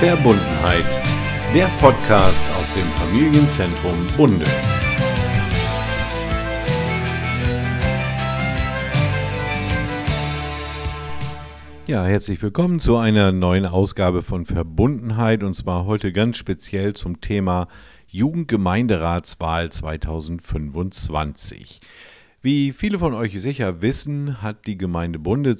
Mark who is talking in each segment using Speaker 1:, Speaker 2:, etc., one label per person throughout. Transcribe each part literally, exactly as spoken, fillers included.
Speaker 1: Verbundenheit, der Podcast aus dem Familienzentrum Bunde. Ja, herzlich willkommen zu einer neuen Ausgabe von Verbundenheit und zwar heute ganz speziell zum Thema Jugendgemeinderatswahl zweitausendfünfundzwanzig. Wie viele von euch sicher wissen, hat die Gemeinde Bunde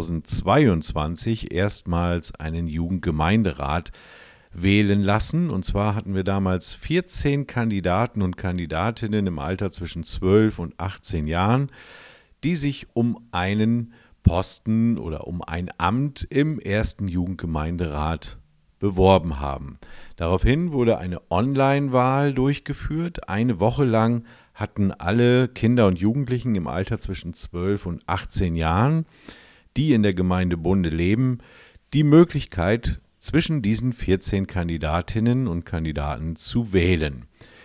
Speaker 1: zweitausendzweiundzwanzig erstmals einen Jugendgemeinderat wählen lassen. Und zwar hatten wir damals vierzehn Kandidaten und Kandidatinnen im Alter zwischen zwölf und achtzehn Jahren, die sich um einen Posten oder um ein Amt im ersten Jugendgemeinderat beworben haben. Daraufhin wurde eine Online-Wahl durchgeführt. Eine Woche lang hatten alle Kinder und Jugendlichen im Alter zwischen zwölf und achtzehn Jahren, die in der Gemeinde Bunde leben, die Möglichkeit, zwischen diesen vierzehn Kandidatinnen und Kandidaten zu wählen.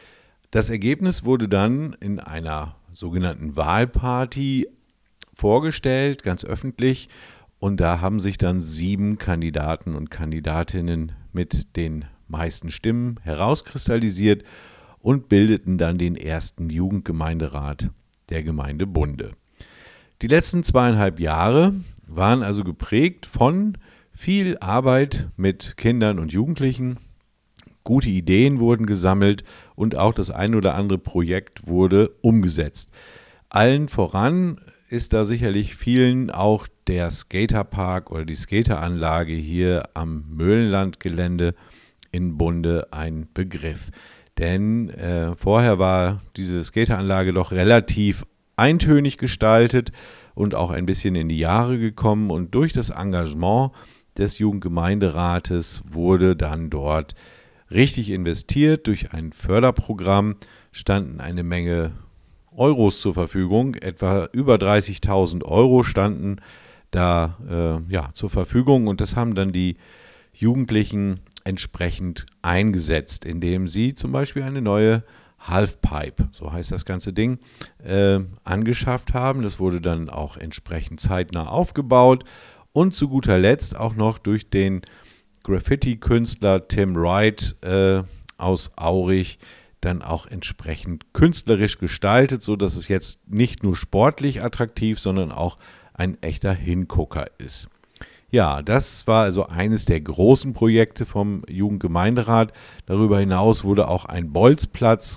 Speaker 1: Das Ergebnis wurde dann in einer sogenannten Wahlparty vorgestellt, ganz öffentlich, und da haben sich dann sieben Kandidaten und Kandidatinnen mit den meisten Stimmen herauskristallisiert und bildeten dann den ersten Jugendgemeinderat der Gemeinde Bunde. Die letzten zweieinhalb Jahre waren also geprägt von viel Arbeit mit Kindern und Jugendlichen. Gute Ideen wurden gesammelt und auch das ein oder andere Projekt wurde umgesetzt. Allen voran ist da sicherlich vielen auch der Skaterpark oder die Skateranlage hier am Möhlenlandgelände in Bunde ein Begriff. Denn äh, vorher war diese Skateranlage doch relativ eintönig gestaltet und auch ein bisschen in die Jahre gekommen. Und durch das Engagement des Jugendgemeinderates wurde dann dort richtig investiert. Durch ein Förderprogramm standen eine Menge Euros zur Verfügung. Etwa über dreißigtausend Euro standen da äh, ja, zur Verfügung. Und das haben dann die Jugendlichen entsprechend eingesetzt, indem sie zum Beispiel eine neue Halfpipe, so heißt das ganze Ding, äh, angeschafft haben. Das wurde dann auch entsprechend zeitnah aufgebaut und zu guter Letzt auch noch durch den Graffiti-Künstler Tim Wright äh, aus Aurich dann auch entsprechend künstlerisch gestaltet, sodass es jetzt nicht nur sportlich attraktiv, sondern auch ein echter Hingucker ist. Ja, das war also eines der großen Projekte vom Jugendgemeinderat. Darüber hinaus wurde auch ein Bolzplatz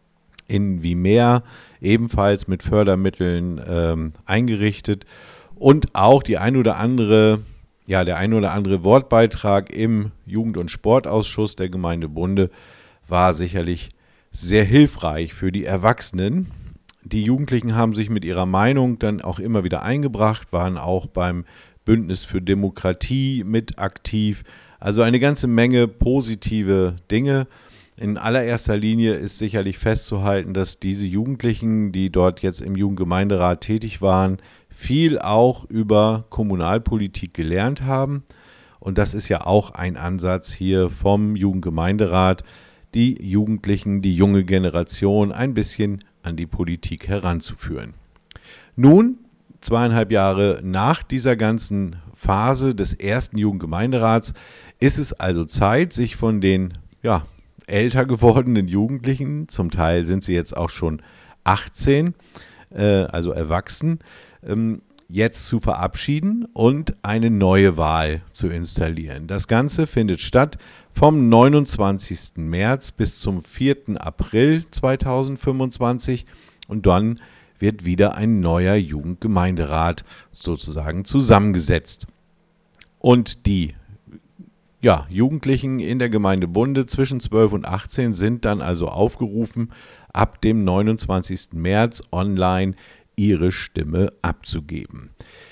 Speaker 1: in Wimer ebenfalls mit Fördermitteln ähm, eingerichtet und auch die ein oder andere, ja, der ein oder andere Wortbeitrag im Jugend- und Sportausschuss der Gemeinde Bunde war sicherlich sehr hilfreich für die Erwachsenen. Die Jugendlichen haben sich mit ihrer Meinung dann auch immer wieder eingebracht, waren auch beim Bündnis für Demokratie mit aktiv. Also eine ganze Menge positive Dinge. In allererster Linie ist sicherlich festzuhalten, dass diese Jugendlichen, die dort jetzt im Jugendgemeinderat tätig waren, viel auch über Kommunalpolitik gelernt haben. Und das ist ja auch ein Ansatz hier vom Jugendgemeinderat, die Jugendlichen, die junge Generation ein bisschen an die Politik heranzuführen. Nun, zweieinhalb Jahre nach dieser ganzen Phase des ersten Jugendgemeinderats ist es also Zeit, sich von den ja, älter gewordenen Jugendlichen, zum Teil sind sie jetzt auch schon achtzehn, äh, also erwachsen, ähm, jetzt zu verabschieden und eine neue Wahl zu installieren. Das Ganze findet statt vom neunundzwanzigsten März bis zum vierten April zweitausendfünfundzwanzig und dann wird wieder ein neuer Jugendgemeinderat sozusagen zusammengesetzt. Und die ja, Jugendlichen in der Gemeinde Bunde zwischen zwölf und achtzehn sind dann also aufgerufen, ab dem neunundzwanzigsten März online ihre Stimme abzugeben.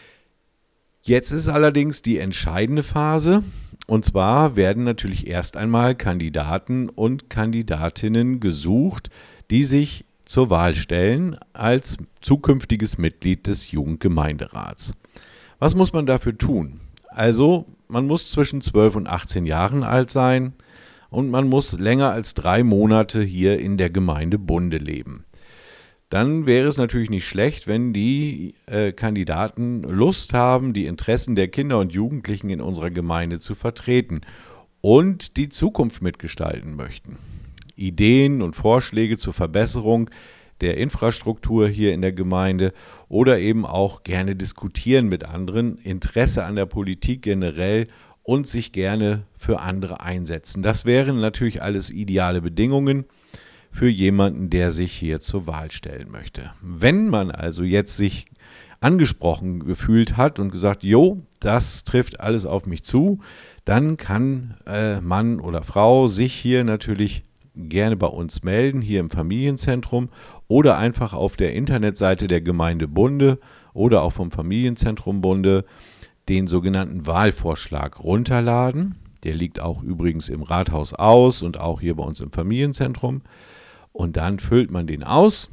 Speaker 1: Jetzt ist allerdings die entscheidende Phase, und zwar werden natürlich erst einmal Kandidaten und Kandidatinnen gesucht, die sich zur Wahl stellen als zukünftiges Mitglied des Jugendgemeinderats. Was muss man dafür tun? Also, man muss zwischen zwölf und achtzehn Jahren alt sein und man muss länger als drei Monate hier in der Gemeinde Bunde leben. Dann wäre es natürlich nicht schlecht, wenn die äh, Kandidaten Lust haben, die Interessen der Kinder und Jugendlichen in unserer Gemeinde zu vertreten. und die Zukunft mitgestalten möchten. Ideen und Vorschläge zur Verbesserung der Infrastruktur hier in der Gemeinde oder eben auch gerne diskutieren mit anderen, Interesse an der Politik generell und sich gerne für andere einsetzen. Das wären natürlich alles ideale Bedingungen für jemanden, der sich hier zur Wahl stellen möchte. Wenn man also jetzt sich angesprochen gefühlt hat und gesagt, jo, das trifft alles auf mich zu, dann kann äh, Mann oder Frau sich hier natürlich gerne bei uns melden, hier im Familienzentrum oder einfach auf der Internetseite der Gemeinde Bunde oder auch vom Familienzentrum Bunde den sogenannten Wahlvorschlag runterladen. Der liegt auch übrigens im Rathaus aus und auch hier bei uns im Familienzentrum. Und dann füllt man den aus,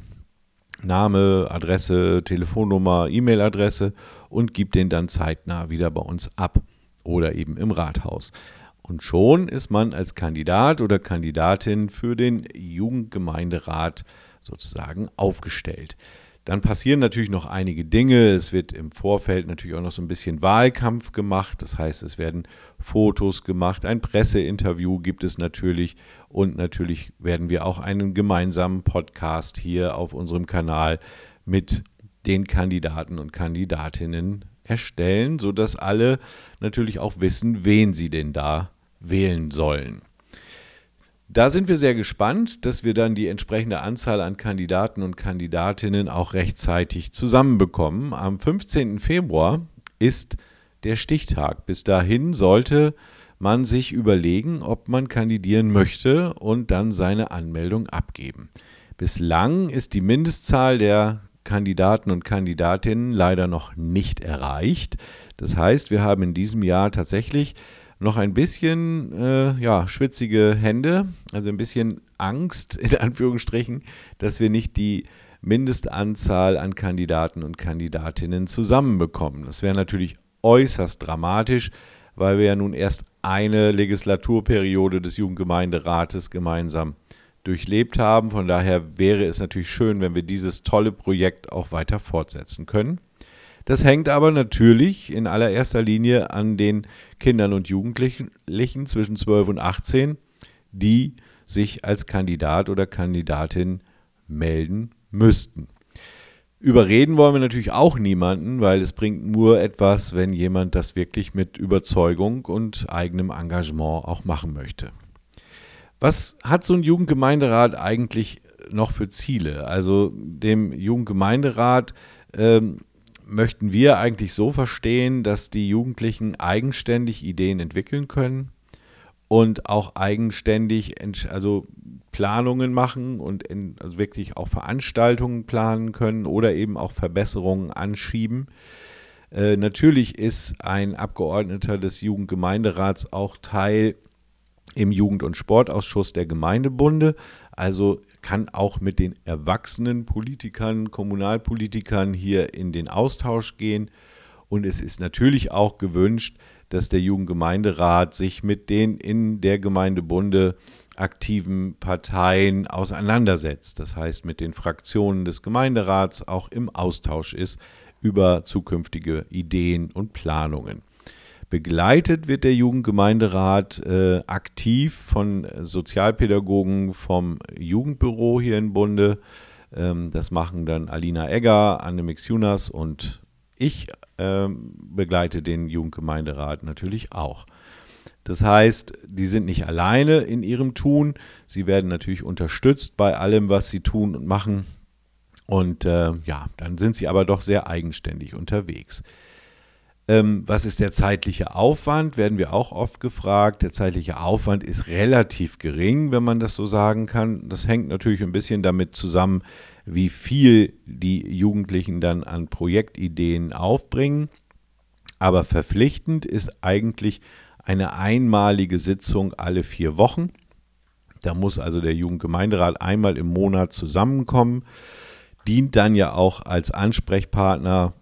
Speaker 1: Name, Adresse, Telefonnummer, E-Mail-Adresse und gibt den dann zeitnah wieder bei uns ab oder eben im Rathaus. Und schon ist man als Kandidat oder Kandidatin für den Jugendgemeinderat sozusagen aufgestellt. Dann passieren natürlich noch einige Dinge. Es wird im Vorfeld natürlich auch noch so ein bisschen Wahlkampf gemacht. Das heißt, es werden Fotos gemacht, ein Presseinterview gibt es natürlich und natürlich werden wir auch einen gemeinsamen Podcast hier auf unserem Kanal mit den Kandidaten und Kandidatinnen erstellen, sodass alle natürlich auch wissen, wen sie denn da wählen sollen. Da sind wir sehr gespannt, dass wir dann die entsprechende Anzahl an Kandidaten und Kandidatinnen auch rechtzeitig zusammenbekommen. Am fünfzehnten Februar ist der Stichtag. Bis dahin sollte man sich überlegen, ob man kandidieren möchte und dann seine Anmeldung abgeben. Bislang ist die Mindestzahl der Kandidaten und Kandidatinnen leider noch nicht erreicht. Das heißt, wir haben in diesem Jahr tatsächlich noch ein bisschen äh, ja, schwitzige Hände, also ein bisschen Angst in Anführungsstrichen, dass wir nicht die Mindestanzahl an Kandidaten und Kandidatinnen zusammenbekommen. Das wäre natürlich äußerst dramatisch, weil wir ja nun erst eine Legislaturperiode des Jugendgemeinderates gemeinsam durchlebt haben. Von daher wäre es natürlich schön, wenn wir dieses tolle Projekt auch weiter fortsetzen können. Das hängt aber natürlich in allererster Linie an den Kindern und Jugendlichen zwischen zwölf und achtzehn, die sich als Kandidat oder Kandidatin melden müssten. Überreden wollen wir natürlich auch niemanden, weil es bringt nur etwas, wenn jemand das wirklich mit Überzeugung und eigenem Engagement auch machen möchte. Was hat so ein Jugendgemeinderat eigentlich noch für Ziele? Also dem Jugendgemeinderat ähm, möchten wir eigentlich so verstehen, dass die Jugendlichen eigenständig Ideen entwickeln können und auch eigenständig also Planungen machen und in, also wirklich auch Veranstaltungen planen können oder eben auch Verbesserungen anschieben. Äh, natürlich ist ein Abgeordneter des Jugendgemeinderats auch Teil im Jugend- und Sportausschuss der Gemeindebunde, also kann auch mit den erwachsenen Politikern, Kommunalpolitikern hier in den Austausch gehen. Und es ist natürlich auch gewünscht, dass der Jugendgemeinderat sich mit den in der Gemeindebunde aktiven Parteien auseinandersetzt. Das heißt, mit den Fraktionen des Gemeinderats auch im Austausch ist über zukünftige Ideen und Planungen. Begleitet wird der Jugendgemeinderat äh, aktiv von Sozialpädagogen vom Jugendbüro hier in Bunde. Ähm, das machen dann Alina Egger, Annemix Junas und ich ähm, begleite den Jugendgemeinderat natürlich auch. Das heißt, die sind nicht alleine in ihrem Tun. Sie werden natürlich unterstützt bei allem, was sie tun und machen. Und äh, ja, dann sind sie aber doch sehr eigenständig unterwegs. Ähm, was ist der zeitliche Aufwand? Werden wir auch oft gefragt. Der zeitliche Aufwand ist relativ gering, wenn man das so sagen kann. Das hängt natürlich ein bisschen damit zusammen, wie viel die Jugendlichen dann an Projektideen aufbringen. Aber verpflichtend ist eigentlich eine einmalige Sitzung alle vier Wochen. Da muss also der Jugendgemeinderat einmal im Monat zusammenkommen, dient dann ja auch als Ansprechpartner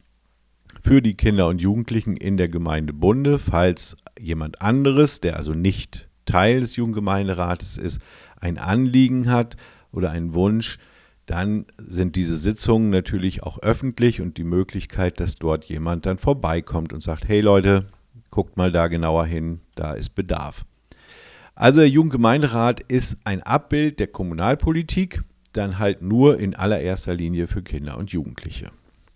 Speaker 1: für die Kinder und Jugendlichen in der Gemeindebunde, falls jemand anderes, der also nicht Teil des Jugendgemeinderates ist, ein Anliegen hat oder einen Wunsch, dann sind diese Sitzungen natürlich auch öffentlich und die Möglichkeit, dass dort jemand dann vorbeikommt und sagt, hey Leute, guckt mal da genauer hin, da ist Bedarf. Also der Jugendgemeinderat ist ein Abbild der Kommunalpolitik, dann halt nur in allererster Linie für Kinder und Jugendliche.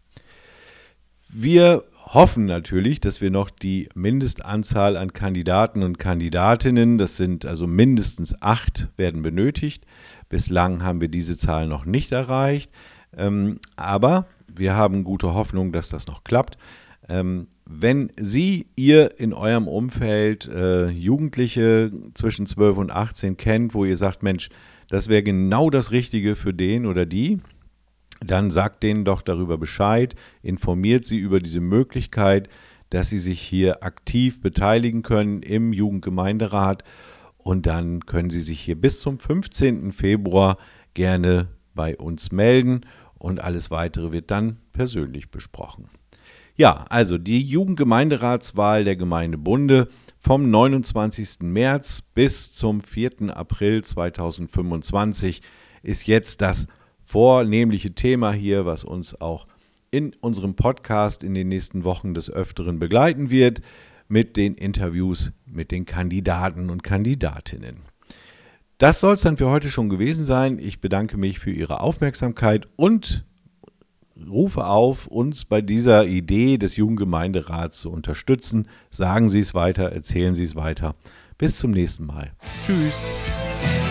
Speaker 1: Wir hoffen natürlich, dass wir noch die Mindestanzahl an Kandidaten und Kandidatinnen, das sind also mindestens acht, werden benötigt. Bislang haben wir diese Zahl noch nicht erreicht, ähm, aber wir haben gute Hoffnung, dass das noch klappt. Ähm, wenn Sie, ihr in eurem Umfeld äh, Jugendliche zwischen zwölf und achtzehn kennt, wo ihr sagt, Mensch, das wäre genau das Richtige für den oder die, dann sagt denen doch darüber Bescheid, informiert sie über diese Möglichkeit, dass sie sich hier aktiv beteiligen können im Jugendgemeinderat und dann können sie sich hier bis zum fünfzehnten Februar gerne bei uns melden und alles Weitere wird dann persönlich besprochen. Ja, also die Jugendgemeinderatswahl der Gemeindebunde vom neunundzwanzigsten März bis zum vierten April zweitausendfünfundzwanzig ist jetzt das vornehmliche Thema hier, was uns auch in unserem Podcast in den nächsten Wochen des Öfteren begleiten wird, mit den Interviews mit den Kandidaten und Kandidatinnen. Das soll es dann für heute schon gewesen sein. Ich bedanke mich für Ihre Aufmerksamkeit und rufe auf, uns bei dieser Idee des Jugendgemeinderats zu unterstützen. Sagen Sie es weiter, erzählen Sie es weiter. Bis zum nächsten Mal. Tschüss.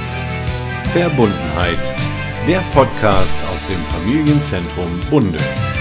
Speaker 2: Verbundenheit. Der Podcast aus dem Familienzentrum Bunde.